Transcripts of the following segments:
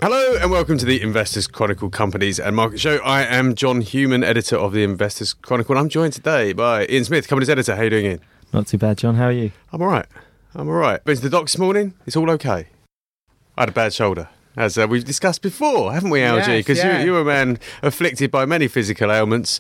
Hello and welcome to the Investors Chronicle Companies and Market Show. I am John Human, editor of the Investors Chronicle, and I'm joined today by Ian Smith, Companies editor. How are you doing, Ian? Not too bad, John. How are you? I'm all right. Been to the docs this morning. It's all okay. I had a bad shoulder, as we've discussed before, haven't we, Algie? Because you're a man afflicted by many physical ailments.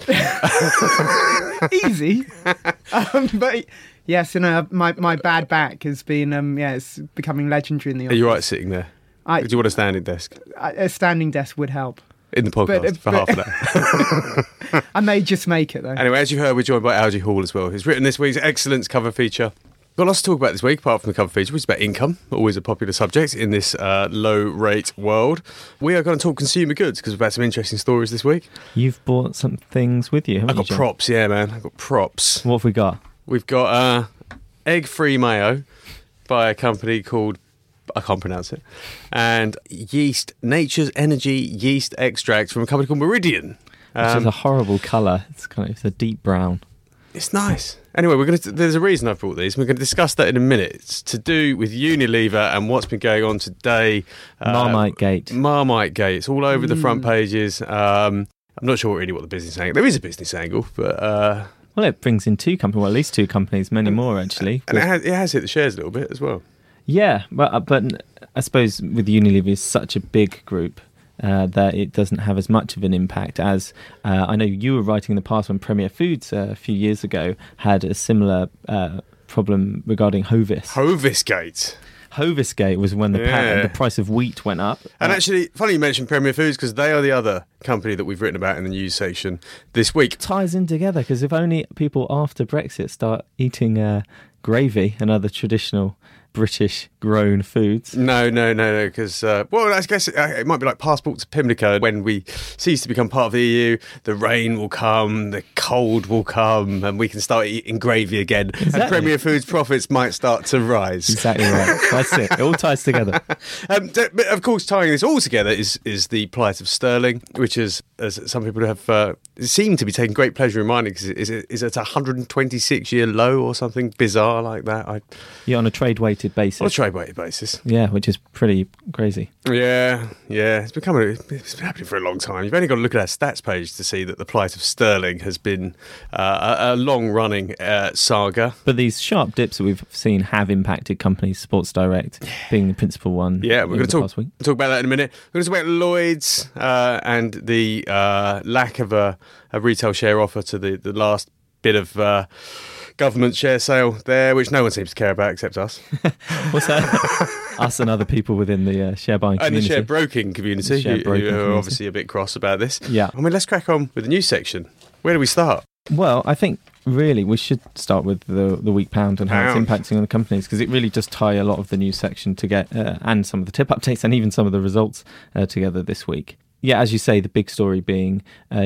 Easy. But yes, my bad back has been, it's becoming legendary in the office. Are you right sitting there? Do you want a standing desk? A standing desk would help. In the podcast for half an hour. I may just make it, though. Anyway, as you heard, we're joined by Algie Hall as well, who's written this week's Excellence cover feature. Got lots to talk about this week, apart from the cover feature, which is about income, always a popular subject in this low-rate world. We are going to talk consumer goods, because we've had some interesting stories this week. You've bought some things with you, haven't I've you, got John? props, yeah, man. I've got props. What have we got? We've got egg-free mayo by a company called, I can't pronounce it, and Nature's Energy yeast extract from a company called Meridian. Which is a horrible colour. It's a deep brown. It's nice. Anyway, there's a reason I've brought these. We're going to discuss that in a minute. It's to do with Unilever and what's been going on today. Marmite Gate. It's all over the front pages. I'm not sure really what the business angle. There is a business angle, but well, it brings in two companies, well, at least two companies, many more actually. And it has hit the shares a little bit as well. Yeah, but I suppose with Unilever, it's such a big group that it doesn't have as much of an impact as I know you were writing in the past when Premier Foods a few years ago had a similar problem regarding Hovis. Hovisgate was when the price of wheat went up. And actually, funny you mentioned Premier Foods, because they are the other company that we've written about in the news section this week. It ties in together, because if only people after Brexit start eating gravy and other traditional British-grown foods. No, because, I guess it might be like passport to Pimlico. When we cease to become part of the EU, the rain will come, the cold will come, and we can start eating gravy again. Exactly. And Premier Foods profits might start to rise. Exactly right. That's it. It all ties together. But of course, tying this all together is the plight of sterling, which is, as some people have seemed to be taking great pleasure in mining, because it's at a 126-year low or something bizarre like that. Yeah, on a trade-weighted basis. On a trade-weighted basis. Yeah, which is pretty crazy. Yeah. It's been happening for a long time. You've only got to look at our stats page to see that the plight of sterling has been a long-running saga. But these sharp dips that we've seen have impacted companies, Sports Direct being the principal one. Yeah, we're going to talk about that in a minute. We're going to talk about Lloyds and the lack of a retail share offer to the last bit of government share sale there, which no one seems to care about except us. What's that? Us and other people within the share buying community. And the share broking community, who are obviously a bit cross about this. Yeah. I mean, let's crack on with the news section. Where do we start? Well, I think really we should start with the weak pound and how it's impacting on the companies, because it really does tie a lot of the news section together and some of the tip updates and even some of the results together this week. Yeah, as you say, the big story being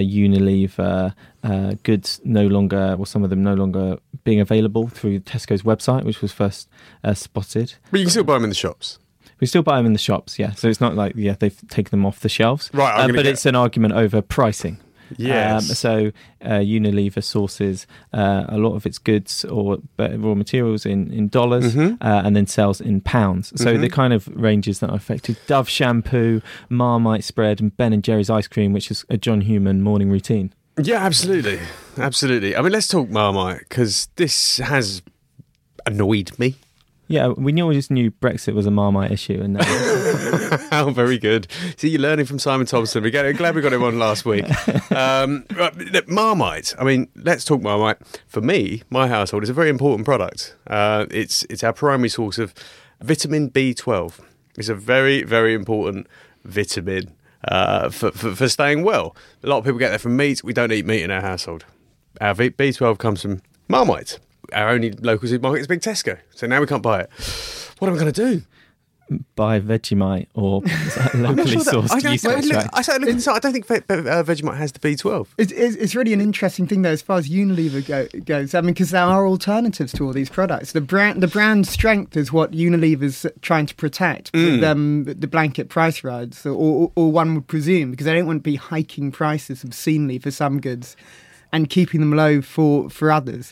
Unilever goods some of them no longer being available through Tesco's website, which was first spotted. But you can still buy them in the shops. We still buy them in the shops, yeah. So it's not like, they've taken them off the shelves. Right, it's an argument over pricing. Yes. So Unilever sources a lot of its goods or raw materials in dollars and then sells in pounds. So the kind of ranges that are affected: Dove shampoo, Marmite spread, and Ben & Jerry's ice cream, which is a John Human morning routine. Yeah, absolutely. I mean, let's talk Marmite, because this has annoyed me. Yeah, we just knew Brexit was a Marmite issue. And oh, very good. See, you're learning from Simon Thompson. We're glad we got him on last week. Marmite. I mean, let's talk Marmite. For me, my household is a very important product. It's our primary source of vitamin B12. It's a very, very important vitamin for staying well. A lot of people get that from meat. We don't eat meat in our household. Our B12 comes from Marmite. Our only local supermarket is Big Tesco, so now we can't buy it. What am I going to do? Buy Vegemite or locally sourced yeast extract. I don't think Vegemite has the B12. It's really an interesting thing, though, as far as Unilever goes. I mean, because there are alternatives to all these products. The brand strength is what Unilever's trying to protect with the blanket price rise, or one would presume, because they don't want to be hiking prices obscenely for some goods and keeping them low for others.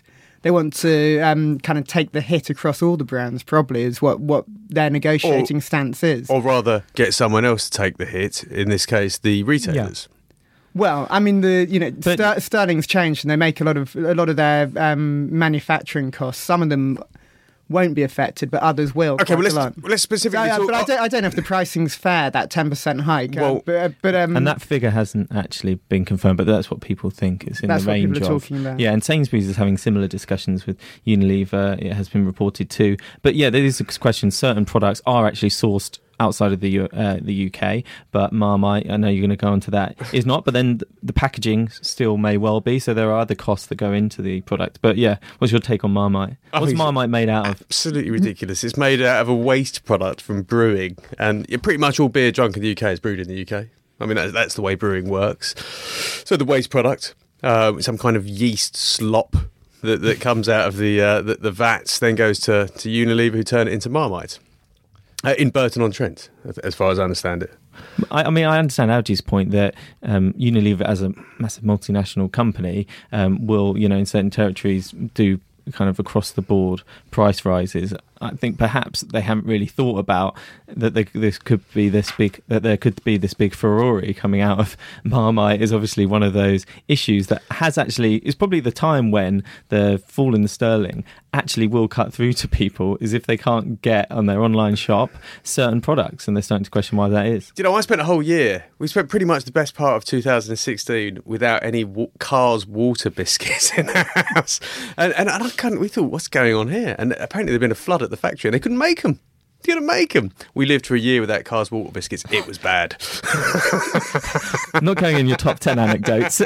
to kind of take the hit across all the brands. Probably is what their negotiating stance is, or rather, get someone else to take the hit. In this case, the retailers. Yeah. Well, I mean, Sterling's changed, and they make a lot of their manufacturing costs. Some of them won't be affected, but others will. Okay, well, let's specifically talk... But I don't know if the pricing's fair, that 10% hike. Well, and that figure hasn't actually been confirmed, but that's what people think it's in the range of. That's what people are talking about. Yeah, and Sainsbury's is having similar discussions with Unilever. It has been reported too. But yeah, there is a question. Certain products are actually sourced outside of the UK, but Marmite, I know you're going to go on to that, is not. But then the packaging still may well be, so there are other costs that go into the product. But yeah, what's your take on Marmite? What's Marmite made out of? Absolutely ridiculous. It's made out of a waste product from brewing, and pretty much all beer drunk in the UK is brewed in the UK. I mean, that's the way brewing works. So the waste product, some kind of yeast slop that comes out of the vats, then goes to Unilever, who turn it into Marmite. In Burton-on-Trent, as far as I understand it. I mean, I understand Algie's point that Unilever, as a massive multinational company, will, in certain territories do kind of across the board price rises. I think perhaps they haven't really thought about that there could be this big furore coming out of Marmite. Is obviously one of those issues that has actually is probably the time when the fall in the sterling actually will cut through to people, is if they can't get on their online shop certain products, and they're starting to question why that is. I spent a whole year. We spent pretty much the best part of 2016 without any Carr's water biscuits in our house, and we thought, what's going on here? And apparently there'd been a flood at the factory and they couldn't make them. They couldn't make them. We lived for a year without Carr's water biscuits. It was bad. Not going in your top 10 anecdotes.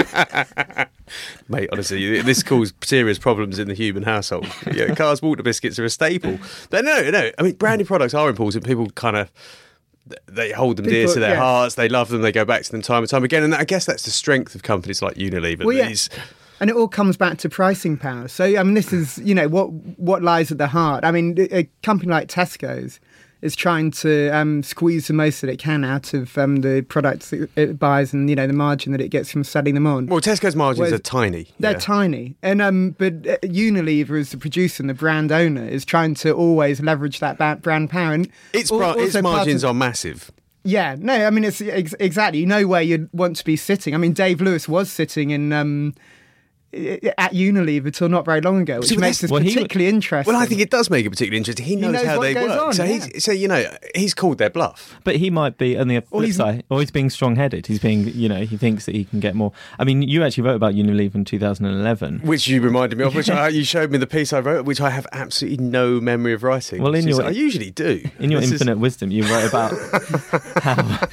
Mate, honestly, this caused serious problems in the human household. Yeah, Carr's water biscuits are a staple. But no. I mean, branded products are important. People kind of... They hold them dear to their hearts. They love them. They go back to them time and time again. And I guess that's the strength of companies like Unilever. Well, and it all comes back to pricing power. So, I mean, this is, what lies at the heart. I mean, a company like Tesco's is trying to squeeze the most that it can out of the products that it buys and, the margin that it gets from selling them on. Well, Tesco's margins are tiny. They're tiny. And but Unilever, as the producer and the brand owner, is trying to always leverage that brand power. And its margins are massive. Yeah, no, I mean, it's exactly. You know where you'd want to be sitting. I mean, Dave Lewis was sitting in... at Unilever till not very long ago, which makes this particularly interesting. Well, I think it does make it particularly interesting. He knows how they work. He's called their bluff. But he might be on the flip side, or he's being strong-headed. He's being, he thinks that he can get more. I mean, you actually wrote about Unilever in 2011. Which you reminded me of, which you showed me the piece I wrote, which I have absolutely no memory of writing. Well, I usually do. In your infinite wisdom, you wrote about how...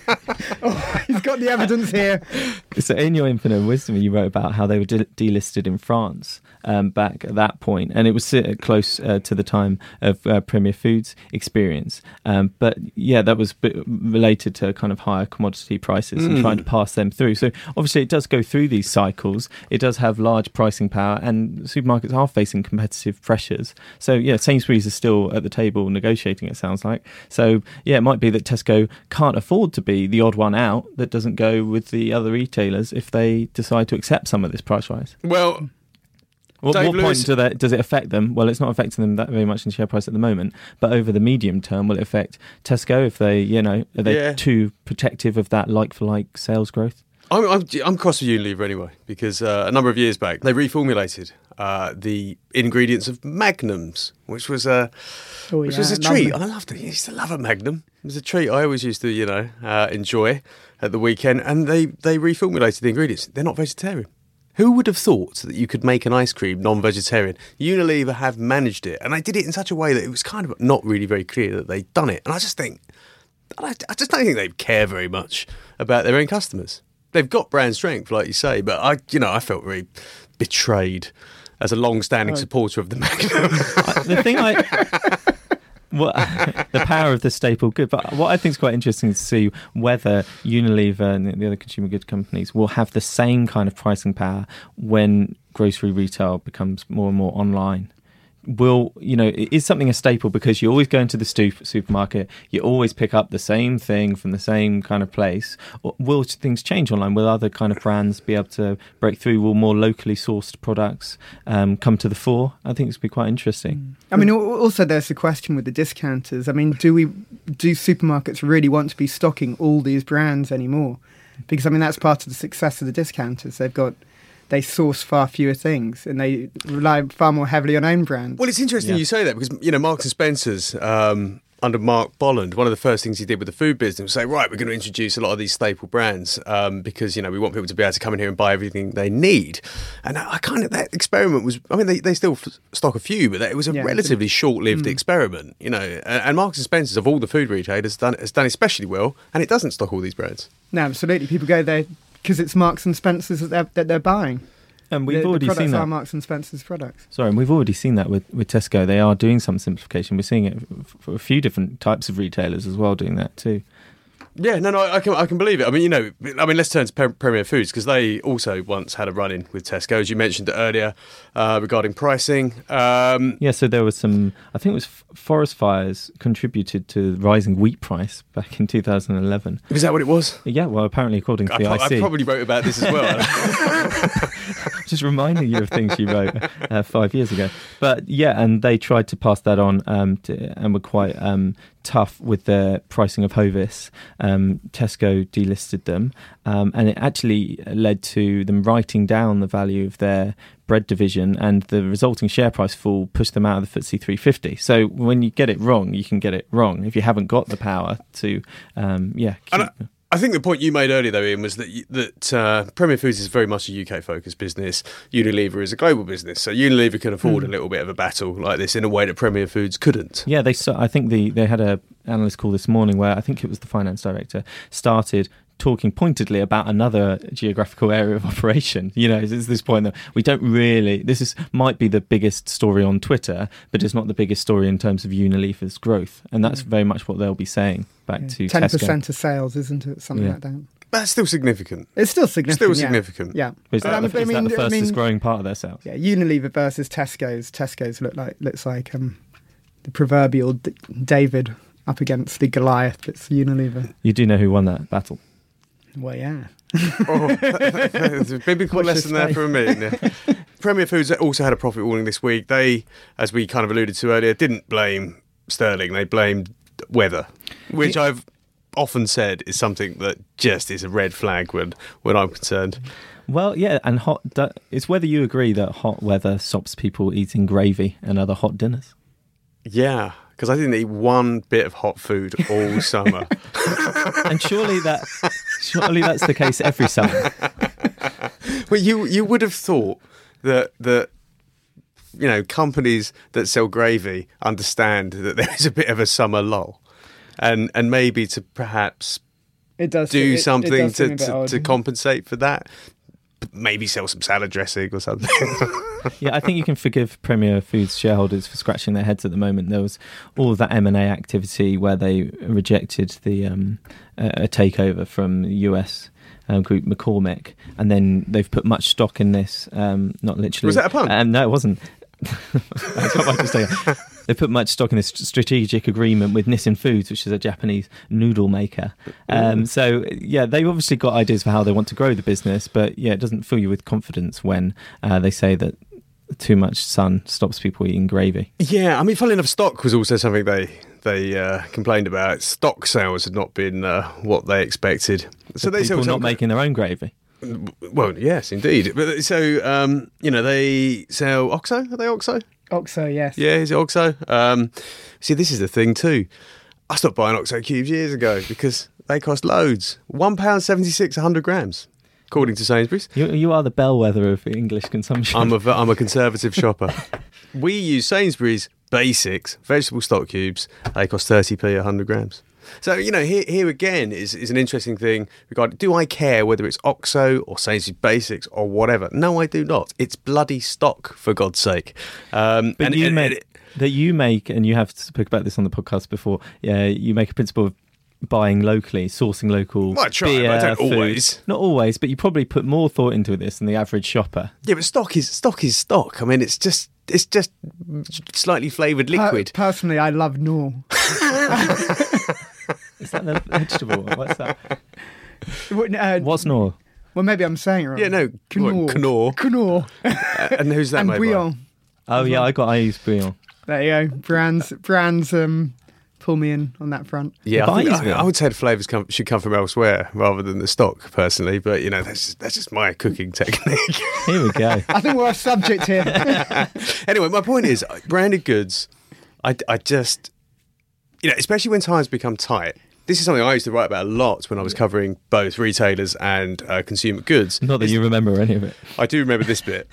he's got the evidence here. So in your infinite wisdom, you wrote about how they were delisted in France back at that point, and it was close to the time of Premier Foods experience. But yeah, that was related to kind of higher commodity prices and trying to pass them through. So obviously it does go through these cycles. It does have large pricing power, and supermarkets are facing competitive pressures. So yeah, Sainsbury's is still at the table negotiating, it sounds like. So yeah, it might be that Tesco can't afford to be the odd one out that doesn't go with the other retailers if they decide to accept some of this price rise. Well, what point does it affect them? Well, it's not affecting them that very much in share price at the moment, but over the medium term, will it affect Tesco if they, are they too protective of that like-for-like sales growth? I'm cross with Unilever anyway, because a number of years back they reformulated the ingredients of Magnums, which was a treat. I loved it. I used to love a Magnum. It was a treat I always used to enjoy at the weekend, and they reformulated the ingredients. They're not vegetarian. Who would have thought that you could make an ice cream non-vegetarian? Unilever have managed it, and they did it in such a way that it was kind of not really very clear that they'd done it. And I just don't think they care very much about their own customers. They've got brand strength, like you say, but I felt very betrayed as a long-standing supporter of the Magnum. The power of the staple good. But what I think is quite interesting to see whether Unilever and the other consumer goods companies will have the same kind of pricing power when grocery retail becomes more and more online. is something a staple because you always go into the supermarket, you always pick up the same thing from the same kind of place? Or will things change online? Will other kind of brands be able to break through? Will more locally sourced products come to the fore? I think it's going to be quite interesting. I mean, also there's the question with the discounters. I mean, do supermarkets really want to be stocking all these brands anymore? Because, I mean, that's part of the success of the discounters. They source far fewer things and they rely far more heavily on own brands. Well, it's interesting you say that because, Marks & Spencer's, under Mark Bolland, one of the first things he did with the food business was say, right, we're going to introduce a lot of these staple brands because, we want people to be able to come in here and buy everything they need. And that experiment was, they still stock a few, but it was a relatively short-lived experiment, and Marks & Spencer's, of all the food retailers, has done especially well, and it doesn't stock all these brands. No, absolutely. People go there because it's Marks & Spencer's that they're buying. And we've already seen that. Are Marks & Spencer's products. Sorry, and we've already seen that with Tesco. They are doing some simplification. We're seeing it for a few different types of retailers as well doing that too. Yeah, no, I can believe it. Let's turn to Premier Foods because they also once had a run-in with Tesco, as you mentioned earlier, regarding pricing. So there was some, I think it was forest fires contributed to the rising wheat price back in 2011. Is that what it was? Yeah, well, apparently according to the IC. I probably wrote about this as well. Just reminding you of things you wrote 5 years ago. But yeah, and they tried to pass that on and were quite tough with the pricing of Hovis. Tesco delisted them, and it actually led to them writing down the value of their bread division, and the resulting share price fall pushed them out of the FTSE 350. So when you get it wrong, you can get it wrong if you haven't got the power to I think the point you made earlier, though, Ian, was that Premier Foods is very much a UK-focused business. Unilever is a global business, so Unilever can afford a little bit of a battle like this in a way that Premier Foods couldn't. Yeah, I think they had an analyst call this morning where I think it was the finance director started talking pointedly about another geographical area of operation. It's this point that we don't really... might be the biggest story on Twitter, but it's not the biggest story in terms of Unilever's growth. And that's very much what they'll be saying back to 10% Tesco. 10% of sales, isn't it? Something like that. That's still significant. It's still significant. Yeah. Is that the fastest growing part of their sales? Yeah, Unilever versus Tesco's. Tesco's looks like the proverbial David up against the Goliath. It's Unilever. You do know who won that battle? Well, yeah. Maybe quite less than that for me. Yeah. Premier Foods also had a profit warning this week. They, as we kind of alluded to earlier, didn't blame sterling. They blamed weather, which I've often said is something that just is a red flag when I'm concerned. Well, yeah, and it's whether you agree that hot weather stops people eating gravy and other hot dinners. Yeah, because I didn't eat one bit of hot food all summer. And surely that's the case every summer. Well, you would have thought that companies that sell gravy understand that there is a bit of a summer lull, and maybe to perhaps do something to compensate for that. Maybe sell some salad dressing or something. Yeah, I think you can forgive Premier Foods shareholders for scratching their heads at the moment. There was all of that M&A activity where they rejected the a takeover from the US group McCormick, and then they've put much stock in this. Not literally. Was that a pun? No, it wasn't. That's what I was saying. They put much stock in this strategic agreement with Nissin Foods, which is a Japanese noodle maker. So, yeah, they've obviously got ideas for how they want to grow the business, but, yeah, it doesn't fill you with confidence when they say that too much sun stops people eating gravy. Yeah, I mean, funnily enough, stock was also something they complained about. Stock sales had not been what they expected. So they people not making their own gravy. Well, yes, indeed. But so, they sell OXO. Are they OXO? OXO, yes. Yeah, is it OXO? See, this is the thing too. I stopped buying OXO cubes years ago because they cost loads. £1.76 100 grams, according to Sainsbury's. You are the bellwether of English consumption. I'm a conservative shopper. We use Sainsbury's Basics vegetable stock cubes. They cost 30p 100 grams. So, here again is an interesting thing regarding, do I care whether it's OXO or Sainsbury's Basics or whatever? No, I do not. It's bloody stock, for God's sake. But you make, and you have spoken about this on the podcast before, you make a principle of buying locally, sourcing local beer, but I don't food. always. Not always, but you probably put more thought into this than the average shopper. Yeah, but stock is stock. I mean, it's it's just slightly flavoured liquid. Personally, I love Knorr. Is that the vegetable? What's that? What's Knorr? Well, maybe I'm saying it wrong. Yeah, no, Knorr. Knorr. And who's that And made by? Bouillon. Oh yeah, I use Bouillon. There you go. Brands pull me in on that front. Yeah, But I would say the flavours should come from elsewhere rather than the stock, personally. But that's just my cooking technique. Here we go. I think we're off subject here. Anyway, my point is, branded goods. I just, especially when times become tight. This is something I used to write about a lot when I was covering both retailers and consumer goods. Not that you remember any of it. I do remember this bit.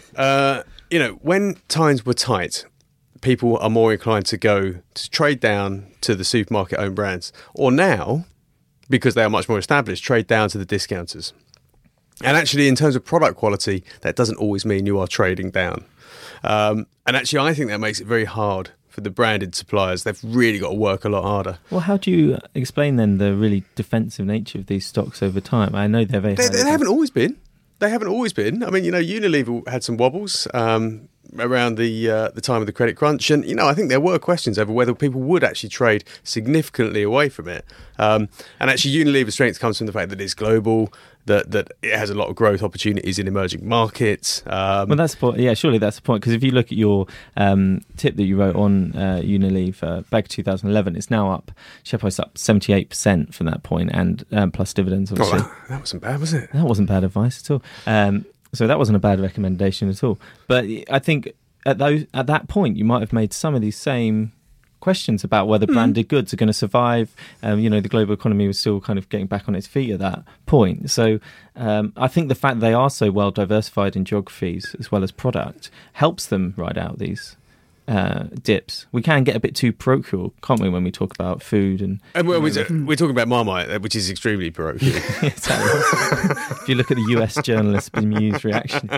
When times were tight, people are more inclined to trade down to the supermarket-owned brands. Or now, because they are much more established, trade down to the discounters. And actually, in terms of product quality, that doesn't always mean you are trading down. And actually, I think that makes it very hard for the branded suppliers. They've really got to work a lot harder. Well, how do you explain then the really defensive nature of these stocks over time? I know they're very... They haven't always been. They haven't always been. I mean, Unilever had some wobbles around the time of the credit crunch, and I think there were questions over whether people would actually trade significantly away from it. And actually, Unilever's strength comes from the fact that it's global, that it has a lot of growth opportunities in emerging markets. Well, that's the point. Yeah, surely that's the point. Because if you look at your tip that you wrote on Unilever back in 2011, it's now up, share price up 78% from that point, and plus dividends, obviously. Oh, that wasn't bad, was it? That wasn't bad advice at all. So that wasn't a bad recommendation at all. But I think at that point, you might have made some of these same questions about whether branded goods are going to survive. The global economy was still kind of getting back on its feet at that point. So I think the fact that they are so well diversified in geographies as well as product helps them ride out these dips. We can get a bit too parochial, can't we, when we talk about food and we're talking about Marmite, which is extremely parochial. If you look at the US journalist bemused reaction.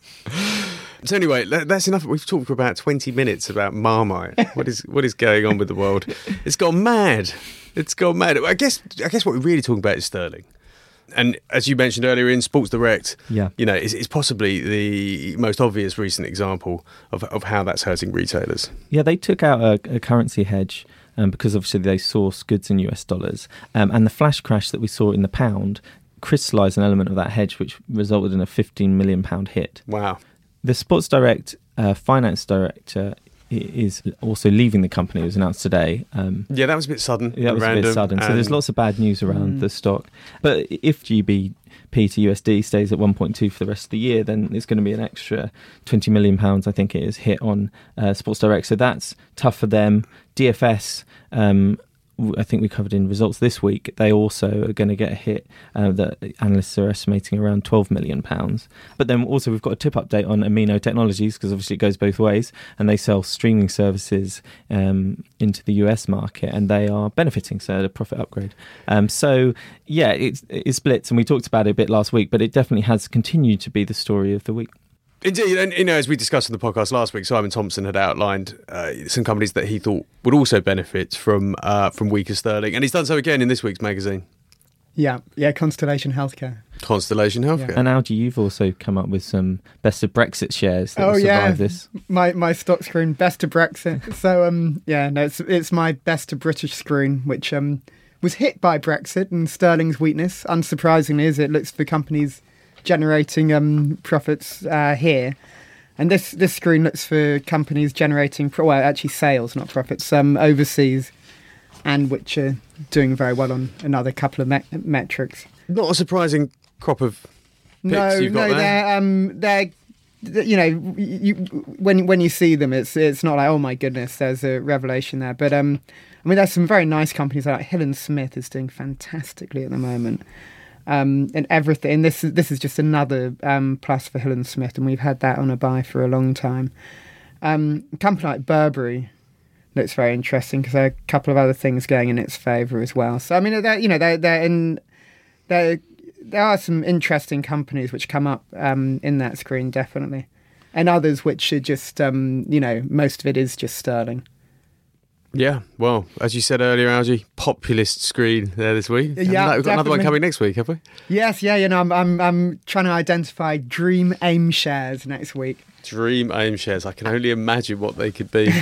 So anyway, that's enough. We've talked for about 20 minutes about Marmite. What is going on with the world? It's gone mad. I guess what we're really talking about is sterling. And as you mentioned earlier in Sports Direct, it's possibly the most obvious recent example of how that's hurting retailers. Yeah, they took out a currency hedge because obviously they source goods in US dollars. And the flash crash that we saw in the pound crystallised an element of that hedge, which resulted in a £15 million hit. Wow. The Sports Direct finance director is also leaving the company. It was announced today. That was a bit sudden. That was a bit sudden. So there's lots of bad news around the stock. But if GBP to USD stays at 1.2 for the rest of the year, then there's going to be an extra £20 million, I think it is, hit on Sports Direct. So that's tough for them. DFS, I think we covered in results this week, they also are going to get a hit that analysts are estimating around £12 million. But then also we've got a tip update on Amino Technologies, because obviously it goes both ways, and they sell streaming services into the US market, and they are benefiting, so a profit upgrade. It splits, and we talked about it a bit last week, but it definitely has continued to be the story of the week. Indeed, and as we discussed in the podcast last week, Simon Thompson had outlined some companies that he thought would also benefit from weaker sterling, and he's done so again in this week's magazine. Yeah, Constellation Healthcare. Yeah. And Algie, you've also come up with some best of Brexit shares that will survive this. My stock screen, best of Brexit. So it's my best of British screen, which was hit by Brexit and sterling's weakness. Unsurprisingly, as it looks for companies generating profits here, and this screen looks for companies generating sales, not profits, overseas, and which are doing very well on another couple of metrics. Not a surprising crop of picks you've got there. They're when you see them, it's not like, oh my goodness, there's a revelation there. But there's some very nice companies like Hill & Smith is doing fantastically at the moment. And everything. And this is just another plus for Hill & Smith, and we've had that on a buy for a long time. A company like Burberry looks very interesting because there are a couple of other things going in its favour as well. So there are some interesting companies which come up in that screen, definitely, and others which are just most of it is just sterling. Yeah, well, as you said earlier, Algie, populist screen there this week. Yeah, we've got another one coming next week, have we? Yes, I'm trying to identify dream AIM shares next week. Dream AIM shares. I can only imagine what they could be.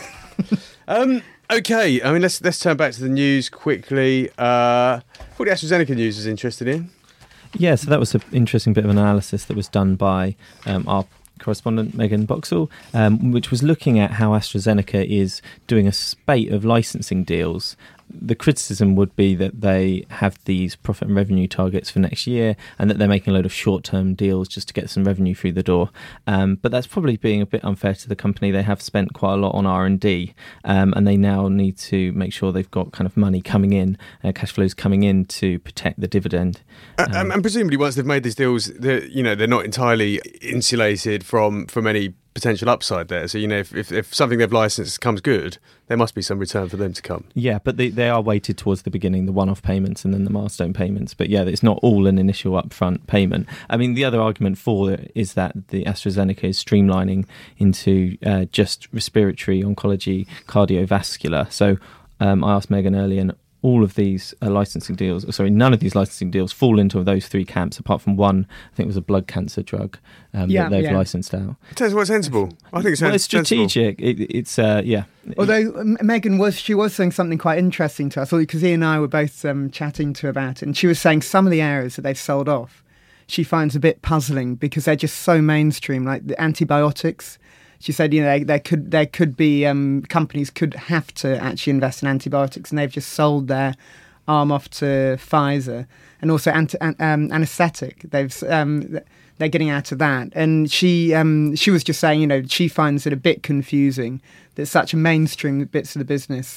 Okay, I mean, let's turn back to the news quickly. What the AstraZeneca news is interested in? Yeah, so that was an interesting bit of analysis that was done by our correspondent Megan Boxall, which was looking at how AstraZeneca is doing a spate of licensing deals. The criticism would be that they have these profit and revenue targets for next year and that they're making a load of short-term deals just to get some revenue through the door. But that's probably being a bit unfair to the company. They have spent quite a lot on R&D and they now need to make sure they've got kind of money coming in, cash flows coming in to protect the dividend. And presumably once they've made these deals, they're not entirely insulated from any potential upside there. So, if something they've licensed comes good, there must be some return for them to come. Yeah, but they are weighted towards the beginning, the one-off payments and then the milestone payments. But yeah, it's not all an initial upfront payment. I mean, the other argument for it is that the AstraZeneca is streamlining into just respiratory, oncology, cardiovascular. So I asked Megan earlier, and all of these licensing deals, none of these licensing deals fall into those three camps, apart from one, I think it was a blood cancer drug that they've licensed out. It sounds quite sensible. I think it's strategic. It's Although Megan was saying something quite interesting to us, because Ian and I were both chatting to her about it, and she was saying some of the areas that they've sold off, she finds a bit puzzling because they're just so mainstream, like the antibiotics. She said, there could be companies could have to actually invest in antibiotics, and they've just sold their arm off to Pfizer, and also anaesthetic. They're getting out of that, and she was just saying, she finds it a bit confusing that such a mainstream bits of the business,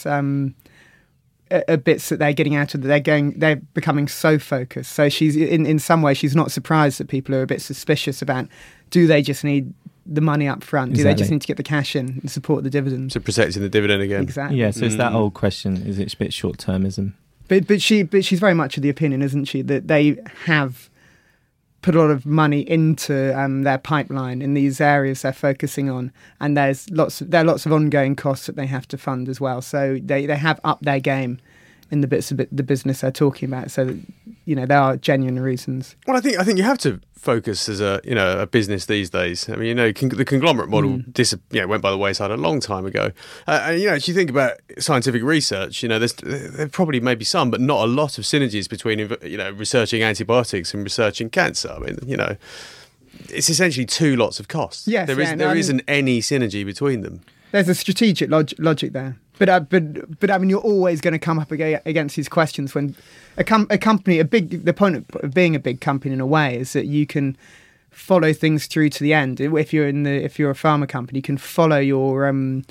bits that they're getting out of, they're becoming so focused. So she's in some way she's not surprised that people are a bit suspicious about, do they just need the money up front? Do they just need to get the cash in and support the dividend? So protecting the dividend again. Exactly. Yeah, so it's that old question, is it a bit short-termism? But she's very much of the opinion, isn't she, that they have put a lot of money into their pipeline in these areas they're focusing on, and there are lots of ongoing costs that they have to fund as well. So they have upped their game in the bits of the business they're talking about. So that, there are genuine reasons. Well, I think you have to focus as a business these days. I mean, the conglomerate model went by the wayside a long time ago. And if you think about scientific research, there probably may be some, but not a lot of synergies between researching antibiotics and researching cancer. I mean, it's essentially two lots of costs. Yes, there isn't any synergy between them. There's a strategic logic there. But I mean, you're always going to come up against these questions when a company, the point of being a big company in a way is that you can follow things through to the end. If you're a pharma company, you can follow your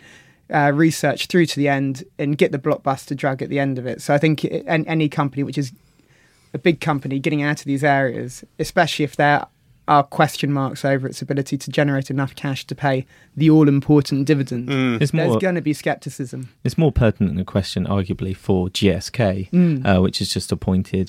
research through to the end and get the blockbuster drug at the end of it. So I think any company which is a big company getting out of these areas, especially if there are question marks over its ability to generate enough cash to pay the all-important dividend, there's going to be scepticism. It's more pertinent a question, arguably, for GSK, which has just appointed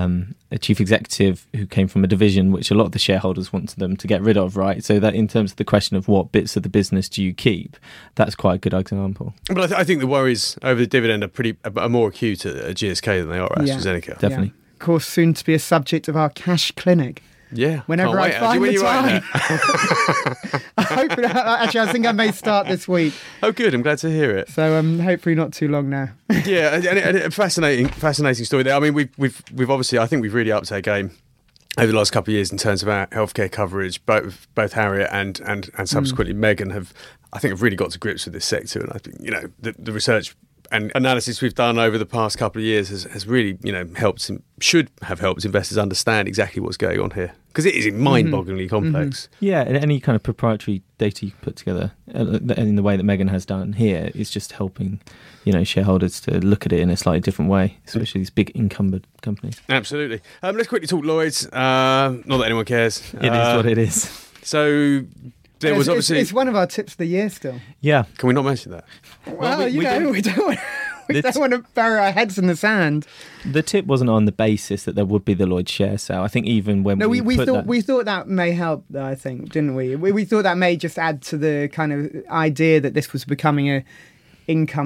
a chief executive who came from a division which a lot of the shareholders want them to get rid of, right? So that in terms of the question of what bits of the business do you keep, that's quite a good example. But I think the worries over the dividend are more acute at GSK than they are at AstraZeneca. Yeah, definitely. Yeah. Of course, soon to be a subject of our cash clinic. Yeah, whenever I find the time. Actually, I think I may start this week. Oh, good! I'm glad to hear it. So, hopefully not too long now. Yeah, and a fascinating story there. I mean, we've obviously, I think we've really upped our game over the last couple of years in terms of our healthcare coverage. Both Harriet and subsequently Megan have really got to grips with this sector, and I think the research and analysis we've done over the past couple of years has really, should have helped investors understand exactly what's going on here, because it is mind-bogglingly complex. Yeah, and any kind of proprietary data you put together in the way that Megan has done here is just helping, shareholders to look at it in a slightly different way, especially these big encumbered companies. Absolutely. Let's quickly talk Lloyds. Not that anyone cares. It is what it is. So there was obviously... It's one of our tips of the year still. Yeah. Can we not mention that? Well, we don't want to bury our heads in the sand. The tip wasn't on the basis that there would be the Lloyds share sale. I think even when we thought that may help, though, I think, didn't we? We thought that may just add to the kind of idea that this was becoming a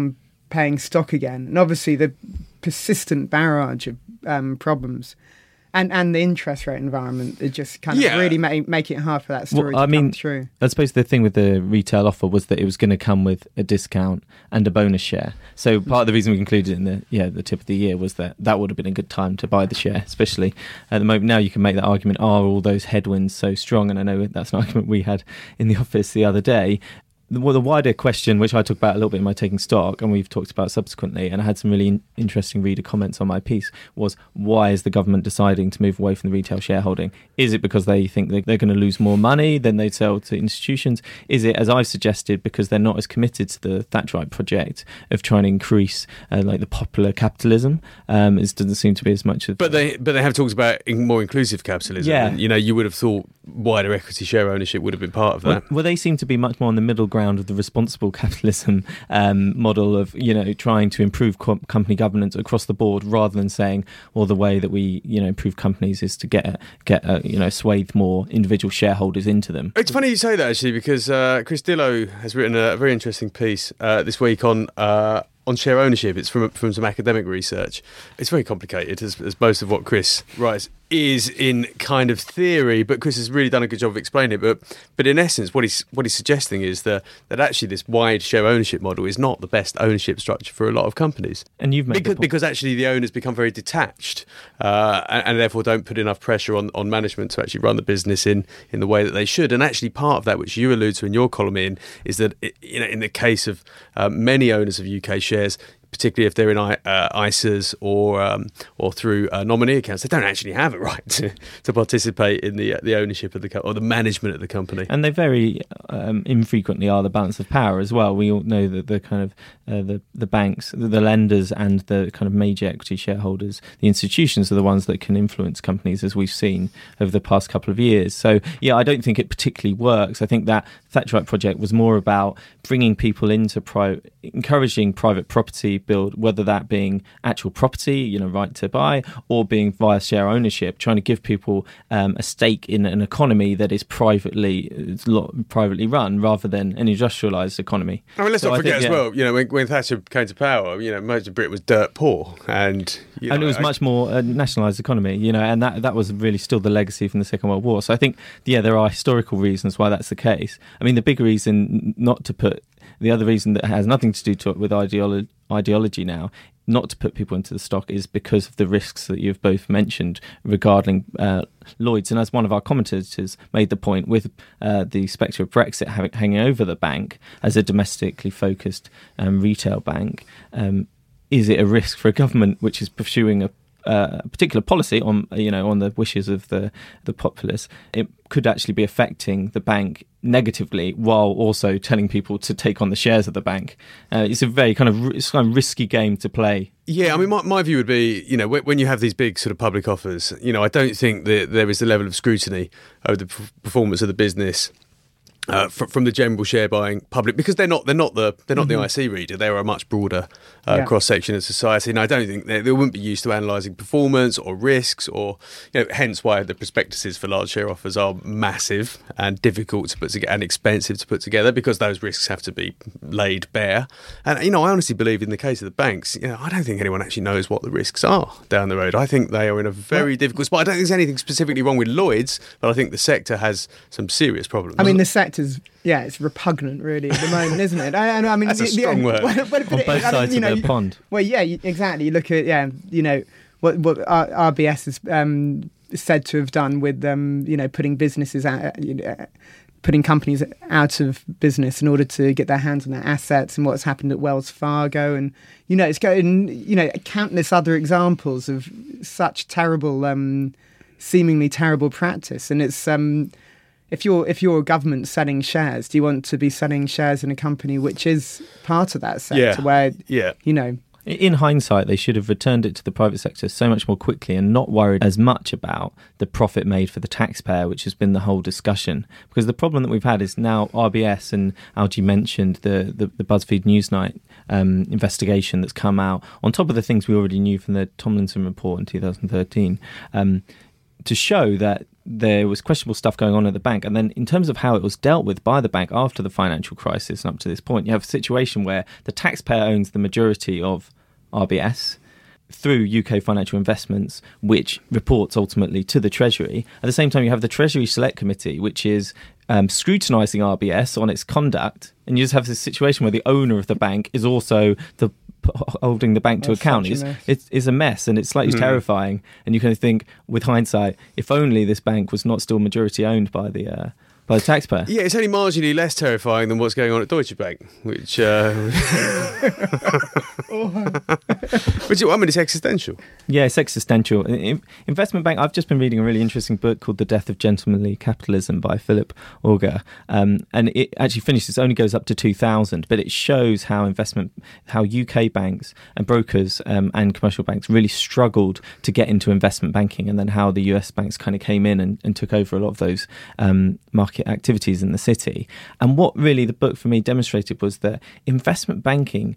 income-paying stock again. And obviously the persistent barrage of problems And the interest rate environment is just kind of really making it hard for that story to come through. I suppose the thing with the retail offer was that it was going to come with a discount and a bonus share. So part of the reason we concluded in the tip of the year was that would have been a good time to buy the share, especially at the moment. Now you can make that argument, are all those headwinds so strong? And I know that's an argument we had in the office the other day. The wider question, which I talk about a little bit in my Taking Stock, and we've talked about subsequently, and I had some really interesting reader comments on my piece, was why is the government deciding to move away from the retail shareholding? Is it because they think they're going to lose more money than they sell to institutions? Is it, as I've suggested, because they're not as committed to the Thatcherite project of trying to increase like the popular capitalism? It doesn't seem to be as much of... But they have talked about more inclusive capitalism. Yeah. And, you would have thought wider equity share ownership would have been part of that. Well, they seem to be much more on the middle ground of the responsible capitalism model of trying to improve company governance across the board, rather than saying, well, the way that we improve companies is to get swathe more individual shareholders into them. It's funny you say that, actually, because Chris Dillow has written a very interesting piece this week on share ownership. It's from some academic research. It's very complicated, as most of what Chris writes is in kind of theory, but Chris has really done a good job of explaining it. But in essence, what he's suggesting is that actually this wide share ownership model is not the best ownership structure for a lot of companies. And you've made because actually the owners become very detached and therefore don't put enough pressure on management to actually run the business in the way that they should. And actually part of that, which you allude to in your column, is that in the case of many owners of UK shares, particularly if they're in ISAs or through nominee accounts, they don't actually have a right to participate in the ownership of the or the management of the company. And they very infrequently are the balance of power as well. We all know that the kind of the banks, the lenders, and the kind of major equity shareholders, the institutions, are the ones that can influence companies, as we've seen over the past couple of years. So yeah, I don't think it particularly works. I think that Thatcherite project was more about bringing people into encouraging private property build, whether that being actual property, right to buy, or being via share ownership, trying to give people a stake in an economy that is privately run rather than an industrialised economy. I mean, let's not forget as well, when Thatcher came to power, most of Britain was dirt poor, and it was much more a nationalised economy, and that was really still the legacy from the Second World War. So I think, there are historical reasons why that's the case. I mean, the big reason the other reason that has nothing to do with ideology now, not to put people into the stock, is because of the risks that you've both mentioned regarding Lloyds. And as one of our commentators made the point, with the spectre of Brexit hanging over the bank as a domestically focused retail bank, is it a risk for a government which is pursuing a particular policy on the wishes of the populace? It could actually be affecting the bank negatively while also telling people to take on the shares of the bank. It's a very kind of risky game to play. Yeah, I mean, my view would be, when you have these big sort of public offers, I don't think that there is a level of scrutiny over the performance of the business from the general share buying public, because they're not the IC reader. They're a much broader cross section of society, and I don't think they wouldn't be used to analysing performance or risks, or hence why the prospectuses for large share offers are massive and difficult to put together and expensive to put together, because those risks have to be laid bare. And I honestly believe in the case of the banks, I don't think anyone actually knows what the risks are down the road. I think they are in a very difficult spot. I don't think there's anything specifically wrong with Lloyds, but I think the sector has some serious problems. I mean, the sector's it's repugnant, really, at the moment, isn't it? I mean, that's a strong word. On both sides of the pond. Well, yeah, exactly. You look at what RBS is said to have done with putting businesses out, putting companies out of business in order to get their hands on their assets, and what's happened at Wells Fargo, and it's going countless other examples of such terrible, seemingly terrible practice. And it's if you're a government selling shares, do you want to be selling shares in a company which is part of that sector where In hindsight, they should have returned it to the private sector so much more quickly and not worried as much about the profit made for the taxpayer, which has been the whole discussion. Because the problem that we've had is now RBS, and Algie mentioned the BuzzFeed Newsnight investigation that's come out, on top of the things we already knew from the Tomlinson report in 2013, to show that there was questionable stuff going on at the bank. And then in terms of how it was dealt with by the bank after the financial crisis and up to this point, you have a situation where the taxpayer owns the majority of RBS. through UK Financial Investments, which reports ultimately to the Treasury. At the same time, you have the Treasury Select Committee, which is scrutinising RBS on its conduct, and you just have this situation where the owner of the bank is also holding the bank to account. It's a mess, and it's slightly terrifying. And you kind of think, with hindsight, if only this bank was not still majority owned by the taxpayer. Yeah, it's only marginally less terrifying than what's going on at Deutsche Bank, which it's existential. Yeah, it's existential. Investment bank, I've just been reading a really interesting book called The Death of Gentlemanly Capitalism by Philip Auger, and it actually finishes, it only goes up to 2000, but it shows how UK banks and brokers and commercial banks really struggled to get into investment banking, and then how the US banks kind of came in and took over a lot of those market activities in the city. And what really the book for me demonstrated was that investment banking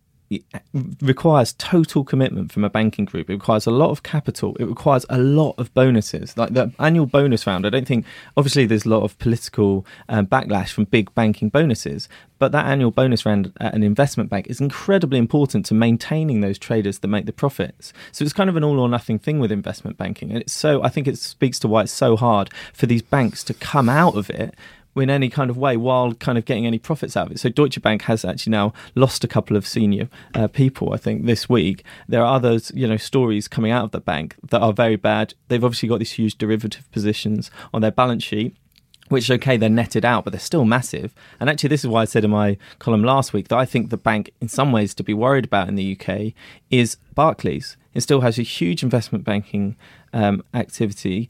requires total commitment from a banking group. It requires a lot of capital. It requires a lot of bonuses. Like the annual bonus round, I don't think, obviously there's a lot of political backlash from big banking bonuses, but that annual bonus round at an investment bank is incredibly important to maintaining those traders that make the profits. So it's kind of an all or nothing thing with investment banking. And I think it speaks to why it's so hard for these banks to come out of it in any kind of way while kind of getting any profits out of it. So Deutsche Bank has actually now lost a couple of senior people, I think, this week. There are others, stories coming out of the bank that are very bad. They've obviously got these huge derivative positions on their balance sheet, which, okay, they're netted out, but they're still massive. And actually, this is why I said in my column last week that I think the bank, in some ways, to be worried about in the UK is Barclays. It still has a huge investment banking activity,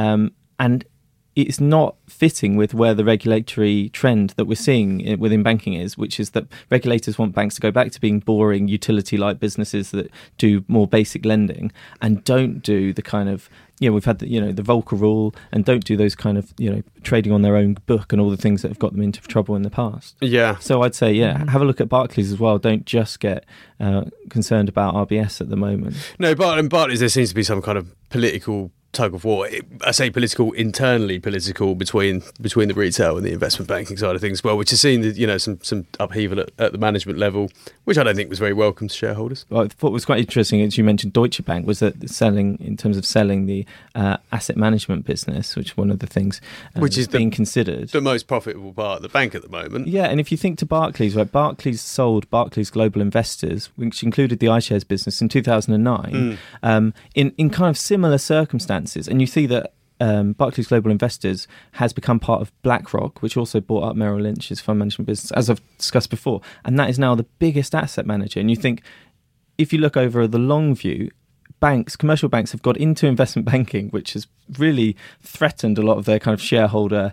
and it's not fitting with where the regulatory trend that we're seeing within banking is, which is that regulators want banks to go back to being boring utility-like businesses that do more basic lending and don't do the kind of, we've had the Volcker rule, and don't do those kind of, trading on their own book and all the things that have got them into trouble in the past. Yeah. So I'd say, have a look at Barclays as well. Don't just get concerned about RBS at the moment. No, but in Barclays there seems to be some kind of political tug of war. I say internally political between the retail and the investment banking side of things as well, which has seen some upheaval at the management level, which I don't think was very welcome to shareholders. Well, what was quite interesting, as you mentioned, Deutsche Bank, was that selling the asset management business, which is one of the things which is being considered the most profitable part of the bank at the moment. Yeah, and if you think to Barclays, right, Barclays sold Barclays Global Investors, which included the iShares business, in 2009, in kind of similar circumstances. And you see that Barclays Global Investors has become part of BlackRock, which also bought up Merrill Lynch's fund management business, as I've discussed before. And that is now the biggest asset manager. And you think, if you look over the long view, commercial banks have got into investment banking, which has really threatened a lot of their kind of shareholder,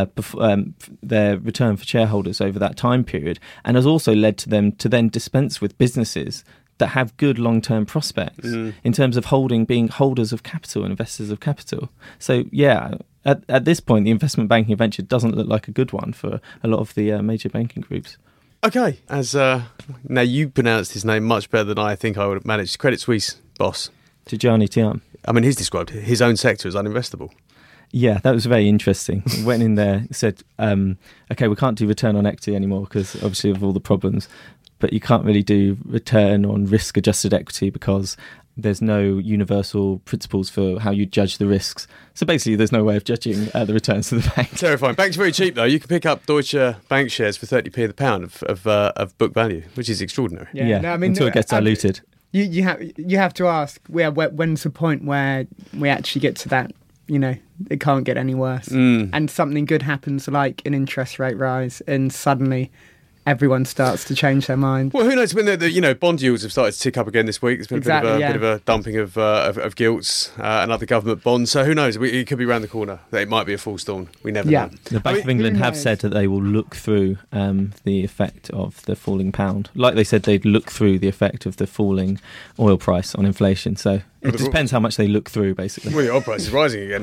their return for shareholders over that time period, and has also led to them to then dispense with businesses that have good long-term prospects in terms of being holders of capital and investors of capital. So, at this point, the investment banking venture doesn't look like a good one for a lot of the major banking groups. Okay, now you pronounced his name much better than I think I would have managed. Credit Suisse boss Tidjane Thiam. I mean, he's described his own sector as uninvestable. Yeah, that was very interesting. Went in there, said, okay, we can't do return on equity anymore because obviously of all the problems, but you can't really do return on risk-adjusted equity because there's no universal principles for how you judge the risks. So basically, there's no way of judging the returns to the bank. Terrifying. Bank's very cheap, though. You can pick up Deutsche Bank shares for 30p the pound of book value, which is extraordinary. Yeah, no, until it gets diluted. You have to ask, when's the point where we actually get to that, it can't get any worse. And something good happens, like an interest rate rise, and suddenly everyone starts to change their mind. Well, who knows? When the bond yields have started to tick up again this week, there's been a bit of a dumping of gilts and other government bonds. So who knows? It could be around the corner. It might be a false dawn. We never know. The Bank of England have said that they will look through the effect of the falling pound. Like they said, they'd look through the effect of the falling oil price on inflation. So it just depends how much they look through, basically. Well, the oil price is rising again now.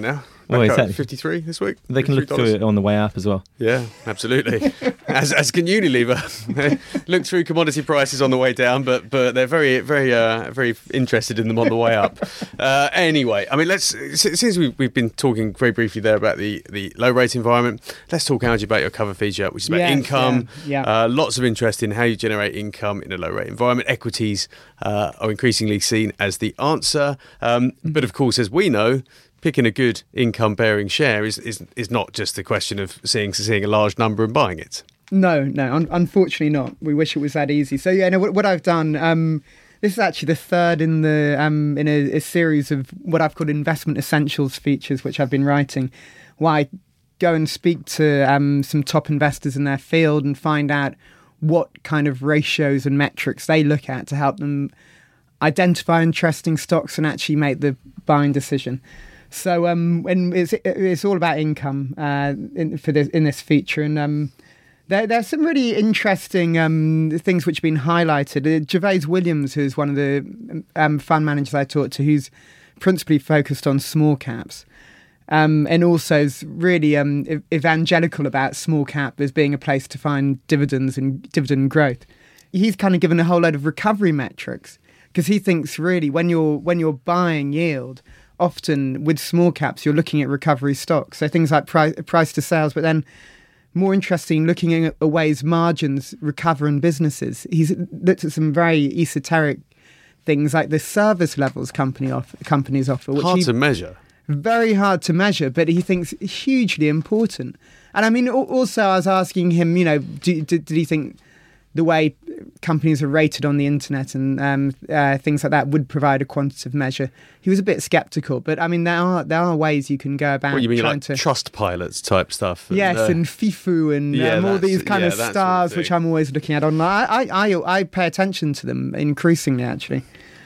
Well, exactly. 53 this week. They can look through it on the way up as well. Yeah, absolutely. as can Unilever. Look through commodity prices on the way down, but they're very, very, very interested in them on the way up. Anyway, I mean, since we've been talking very briefly there about the low rate environment, let's talk, Angie, about your cover feature, which is about income. Yeah. Lots of interest in how you generate income in a low rate environment. Equities are increasingly seen as the answer. But of course, as we know, picking a good income bearing share is not just a question of seeing a large number and buying it. No, unfortunately not. We wish it was that easy. So what I've done, this is actually the third in a series of what I've called investment essentials features, which I've been writing, where I go and speak to some top investors in their field and find out what kind of ratios and metrics they look at to help them identify interesting stocks and actually make the buying decision. So and it's all about income in this feature, and there's some really interesting things which have been highlighted. Gervais Williams, who's one of the fund managers I talked to, who's principally focused on small caps, and also is really evangelical about small cap as being a place to find dividends and dividend growth. He's kind of given a whole load of recovery metrics because he thinks really when you're buying yield, often with small caps, you're looking at recovery stocks. So things like price to sales, but then more interesting, looking at the ways margins recover in businesses. He's looked at some very esoteric things like the service levels companies offer. Which hard to measure. Very hard to measure, but he thinks hugely important. And I mean, also I was asking him, did he think the way companies are rated on the internet and things like that would provide a quantitative measure? He was a bit sceptical, but I mean, there are ways you can go about. What you mean, trying like Trustpilots type stuff? Yes, and FIFO and all these kind of stars, which I'm always looking at online. I pay attention to them increasingly, actually.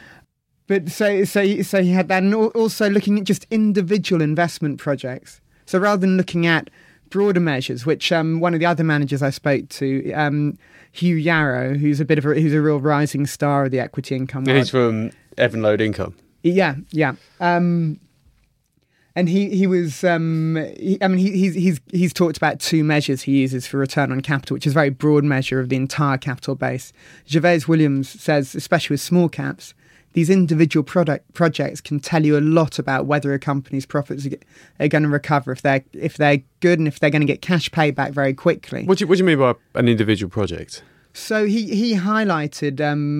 But so he had that, and also looking at just individual investment projects. So rather than looking at broader measures, which one of the other managers I spoke to, Hugh Yarrow, who's a real rising star of the equity income world. He's from Evenlode Income. Yeah. And he was, he's talked about two measures he uses for return on capital, which is a very broad measure of the entire capital base. Gervais Williams says, especially with small caps, these individual projects can tell you a lot about whether a company's profits are going to recover if they're good and if they're going to get cash payback very quickly. What do you mean by an individual project? So he highlighted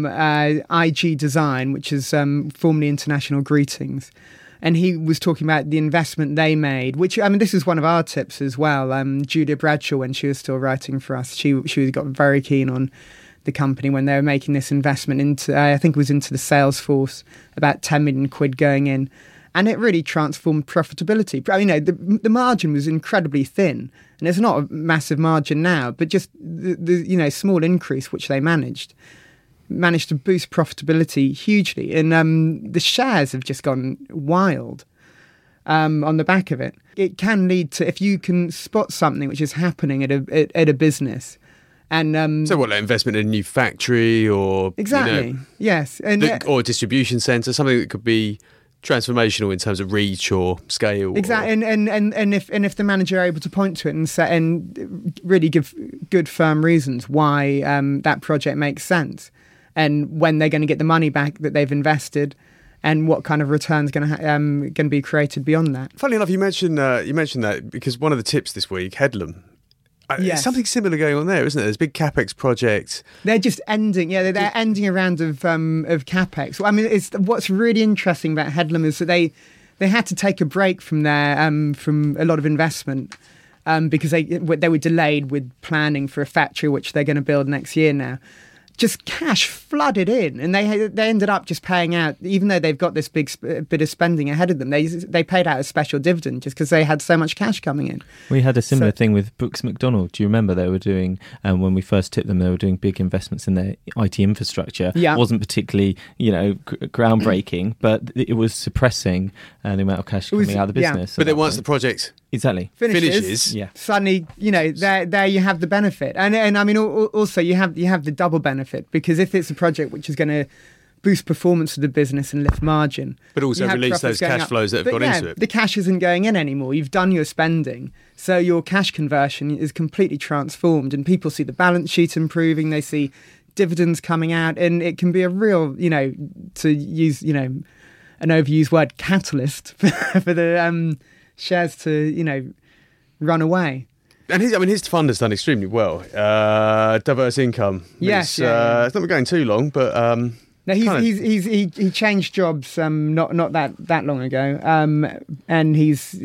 IG Design, which is formerly International Greetings, and he was talking about the investment they made. Which this is one of our tips as well. Julia Bradshaw, when she was still writing for us, she got very keen on the company when they were making this investment into, I think it was into the Salesforce, about 10 million quid going in. And it really transformed profitability. The margin was incredibly thin. And it's not a massive margin now, but just the small increase which they managed to boost profitability hugely. And the shares have just gone wild on the back of it. It can lead to, if you can spot something which is happening at a business, and so what, like investment in a new factory or exactly, yes, or a distribution centre, something that could be transformational in terms of reach or scale. Exactly, and if the manager are able to point to it and really give good firm reasons why that project makes sense, and when they're going to get the money back that they've invested, and what kind of returns going to be created beyond that. Funnily enough, you mentioned that because one of the tips this week, Headlam. Yes. Something similar going on there, isn't there? There's big capex projects. They're just ending. Yeah, they're ending a round of capex. It's what's really interesting about Headlam is that they had to take a break from from a lot of investment because they were delayed with planning for a factory which they're going to build next year now. Just cash flooded in, and they ended up just paying out, even though they've got this big bit of spending ahead of them. They paid out a special dividend just because they had so much cash coming in. We had a similar thing with Brooks Macdonald. Do you remember they were doing when we first tipped them? They were doing big investments in their IT infrastructure. Yeah. It wasn't particularly groundbreaking, but it was suppressing the amount of cash coming out of the business. Yeah. But then once the project finishes, yeah. Suddenly, there you have the benefit, and also you have the double benefit, because if it's a project which is going to boost performance of the business and lift margin. But also release those cash flows that have gone into it. The cash isn't going in anymore. You've done your spending. So your cash conversion is completely transformed, and people see the balance sheet improving. They see dividends coming out, and it can be a real, to use, an overused word, catalyst for the shares to, run away. And his fund has done extremely well. Diverse income. Yes, it's not going too long, but no, he changed jobs not that long ago, and he's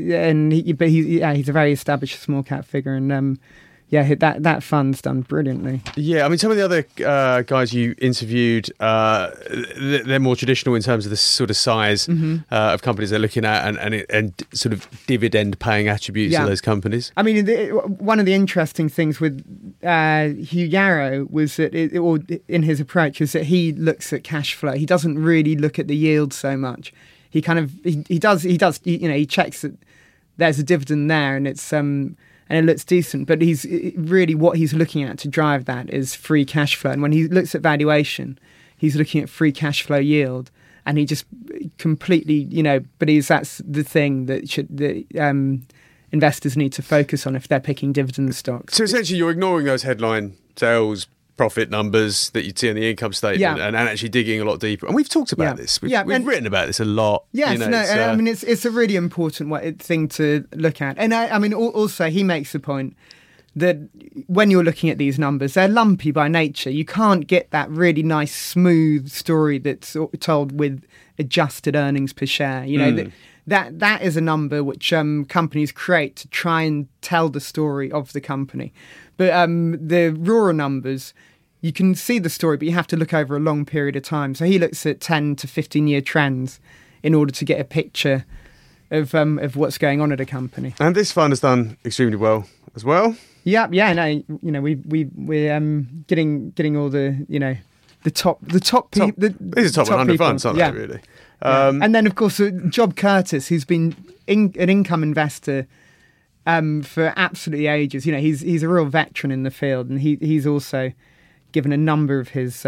a very established small cap figure, and that fund's done brilliantly. Yeah, I mean, some of the other guys you interviewed, they're more traditional in terms of the sort of size of companies they're looking at and sort of dividend-paying attributes of those companies. I mean, one of the interesting things with Hugh Yarrow was that, in his approach, is that he looks at cash flow. He doesn't really look at the yield so much. He kind of he checks that there's a dividend there, and it's and it looks decent, but what he's looking at to drive that is free cash flow. And when he looks at valuation, he's looking at free cash flow yield, and he just completely, that's the thing that investors need to focus on if they're picking dividend stocks. So essentially, you're ignoring those headline sales profit numbers that you'd see in the income statement and actually digging a lot deeper. And we've talked about this. We've written about this a lot. Yes, it's a really important thing to look at. And also he makes the point that when you're looking at these numbers, they're lumpy by nature. You can't get that really nice, smooth story that's told with adjusted earnings per share. That is a number which companies create to try and tell the story of the company. But the raw numbers, you can see the story, but you have to look over a long period of time. So he looks at 10 to 15-year trends in order to get a picture of what's going on at a company. And this fund has done extremely well as well. We're getting all the the top people. These are top 100 funds, aren't they? Really. And then, of course, Job Curtis, who's been an income investor for absolutely ages. He's a real veteran in the field, and he's also given a number of his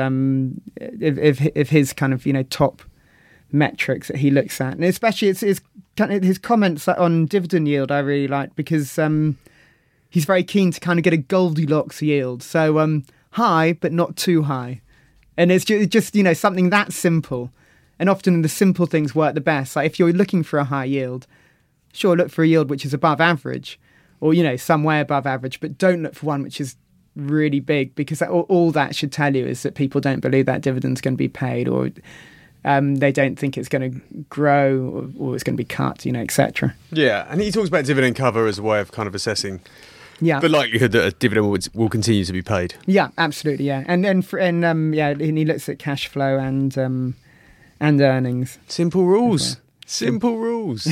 his kind of top metrics that he looks at, and especially his comments on dividend yield I really like, because he's very keen to kind of get a Goldilocks yield, so high but not too high, and it's just something that simple. And often the simple things work the best. Like if you're looking for a high yield, sure, look for a yield which is above average, or somewhere above average, but don't look for one which is really big, because all that should tell you is that people don't believe that dividend's going to be paid, or they don't think it's going to grow, or it's going to be cut, etc. Yeah, and he talks about dividend cover as a way of kind of assessing the likelihood that a dividend will continue to be paid. Yeah, absolutely. Yeah, and he looks at cash flow and earnings. Simple rules. Simple rules.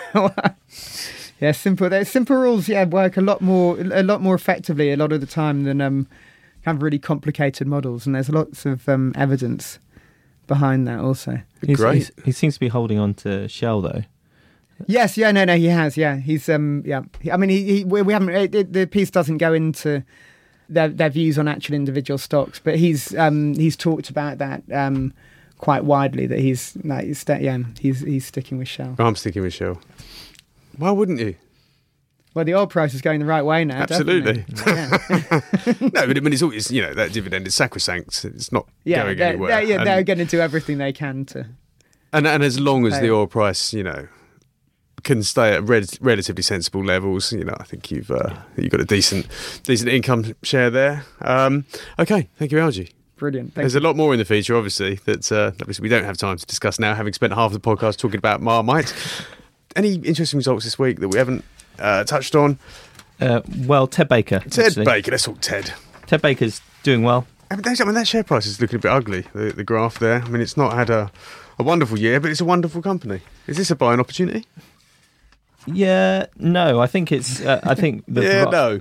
Yeah, simple rules. Yeah, work a lot more effectively a lot of the time than kind of really complicated models. And there's lots of evidence behind that also. Great. He seems to be holding on to Shell though. Yes. Yeah. No. He has. Yeah. He's. Yeah. I mean, we haven't. The piece doesn't go into their views on actual individual stocks, but he's talked about that quite widely, that he's sticking with Shell. I'm sticking with Shell. Why wouldn't you? Well, the oil price is going the right way now. Absolutely. Yeah. No, but it's always, that dividend is sacrosanct. It's not going anywhere. They're going to do everything they can to. And as long as the oil price, can stay at relatively sensible levels, I think you've got a decent income share there. Okay, thank you, Algie. Brilliant. There's a lot more in the feature, obviously, that we don't have time to discuss now, having spent half the podcast talking about Marmite. Any interesting results this week that we haven't touched on? Well, Ted Baker. Baker, let's talk Ted. Ted Baker's doing well. I mean, that share price is looking a bit ugly, the graph there. I mean, it's not had a wonderful year, but it's a wonderful company. Is this a buying opportunity? Yeah, no, I think it's. I think no.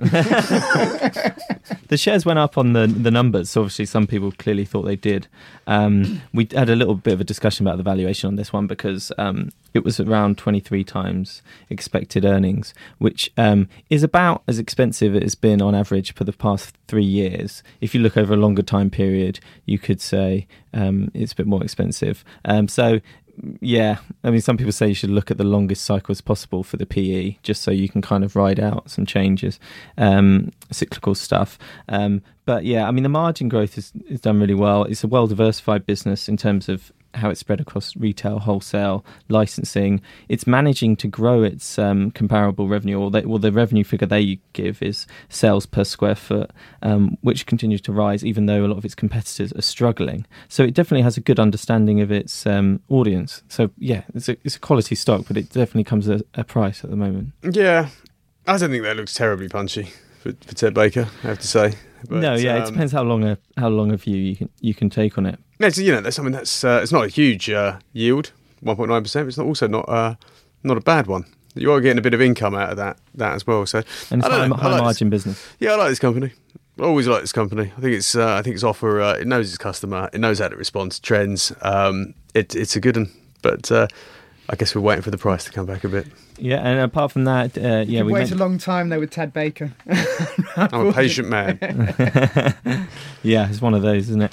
The shares went up on the numbers. So obviously, some people clearly thought they did. We had a little bit of a discussion about the valuation on this one because it was around 23 times expected earnings, which is about as expensive as it's been on average for the past 3 years. If you look over a longer time period, you could say it's a bit more expensive. So. Yeah, I mean, some people say you should look at the longest cycle as possible for the PE, just so you can kind of ride out some changes, cyclical stuff. But yeah, I mean, the margin growth is done really well. It's a well-diversified business in terms of how it's spread across retail, wholesale, licensing. It's managing to grow its comparable revenue, or the revenue figure they give is sales per square foot, which continues to rise even though a lot of its competitors are struggling. So it definitely has a good understanding of its audience. So yeah, it's a quality stock, but it definitely comes at a price at the moment. Yeah, I don't think that looks terribly punchy for Ted Baker, I have to say. But, no, yeah, it depends how long a view you can take on it. Yeah, so, that's something that's it's not a huge yield, 1.9%. It's also not a bad one. You are getting a bit of income out of that as well. So, and it's high margin business. Yeah, I like this company. I always like this company. I think it's offer. It knows its customer. It knows how to respond to trends. It's a good one, but I guess we're waiting for the price to come back a bit. Yeah, and apart from that, we wait a long time though with Ted Baker. I'm a patient man. Yeah, it's one of those, isn't it?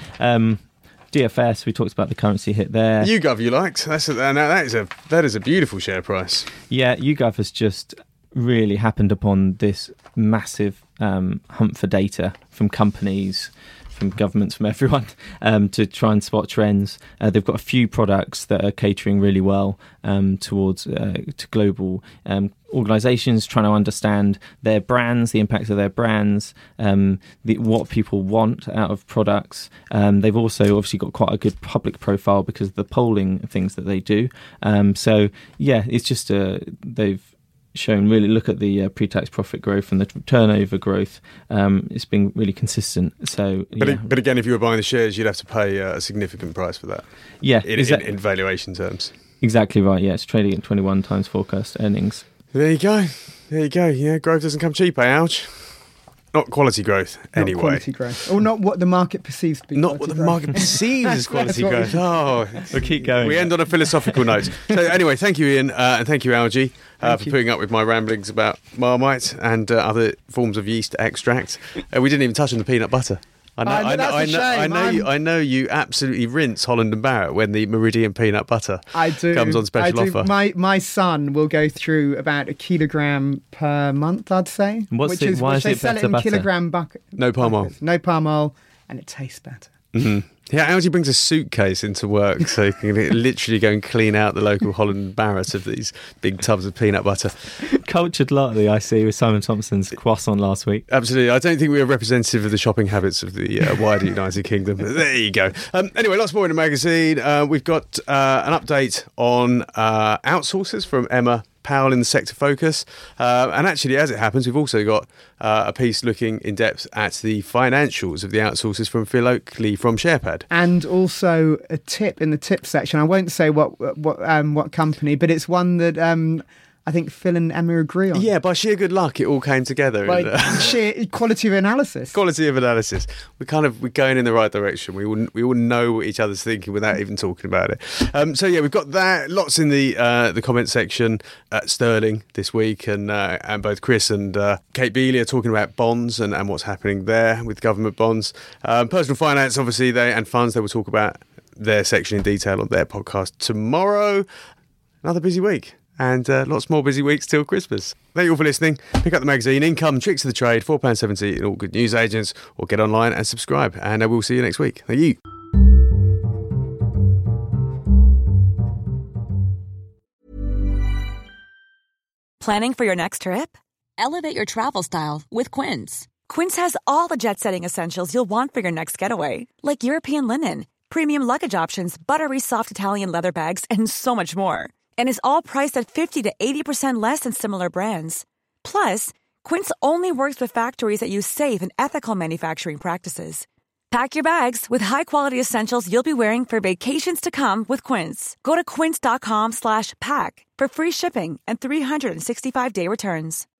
DFS, we talked about the currency hit there. YouGov you liked. That is a beautiful share price. Yeah, YouGov has just really happened upon this massive hunt for data from companies, from governments, from everyone, to try and spot trends. They've got a few products that are catering really well towards to global organisations, trying to understand their brands, the impacts of their brands, what people want out of products. They've also obviously got quite a good public profile because of the polling things that they do. So yeah, it's just they've shown really, look at the pre-tax profit growth and the turnover growth. It's been really consistent. So, but again, if you were buying the shares, you'd have to pay a significant price for that. Yeah, in valuation terms. Exactly right. Yeah, it's trading at 21 times forecast earnings. There you go. Yeah, growth doesn't come cheap, Alge? Not quality growth, anyway. Not quality growth. Or not what the market perceives to be Not what the market perceives as quality growth. We'll keep going. We end on a philosophical note. So anyway, thank you, Ian, and thank you, Alge, for putting up with my ramblings about Marmite and other forms of yeast extract. We didn't even touch on the peanut butter. I know you absolutely rinse Holland and Barrett when the Meridian peanut butter comes on special offer. My son will go through about 1 kilogram per month, I'd say. Why is it sell it in butter? kilogram bucket. No palm oil. No palm oil, and it tastes better. Mm-hmm. Yeah, Alge brings a suitcase into work so you can literally go and clean out the local Holland and Barrett of these big tubs of peanut butter. Cultured lardy, I see, with Simon Thompson's croissant last week. Absolutely. I don't think we are representative of the shopping habits of the wider United Kingdom. There you go. Anyway, lots more in the magazine. We've got an update on outsourcers from Emma Powell in the Sector Focus. And actually, as it happens, we've also got a piece looking in depth at the financials of the outsourcers from Phil Oakley from SharePad. And also a tip in the tip section. I won't say what company, but it's one that I think Phil and Emma agree on. Yeah, by sheer good luck, it all came together. Sheer quality of analysis. Quality of analysis. We're going in the right direction. We all know what each other's thinking without even talking about it. So yeah, we've got that. Lots in the comment section at Sterling this week, and both Chris and Kate Bealey are talking about bonds and what's happening there with government bonds. Personal finance, obviously, and funds. They will talk about their section in detail on their podcast tomorrow. Another busy week. And lots more busy weeks till Christmas. Thank you all for listening. Pick up the magazine, Income, Tricks of the Trade, £4.70 in all good news agents, or get online and subscribe. And we'll see you next week. Thank you. Planning for your next trip? Elevate your travel style with Quince. Quince has all the jet-setting essentials you'll want for your next getaway, like European linen, premium luggage options, buttery soft Italian leather bags, and so much more. And is all priced at 50 to 80% less than similar brands. Plus, Quince only works with factories that use safe and ethical manufacturing practices. Pack your bags with high-quality essentials you'll be wearing for vacations to come with Quince. Go to quince.com/pack for free shipping and 365-day returns.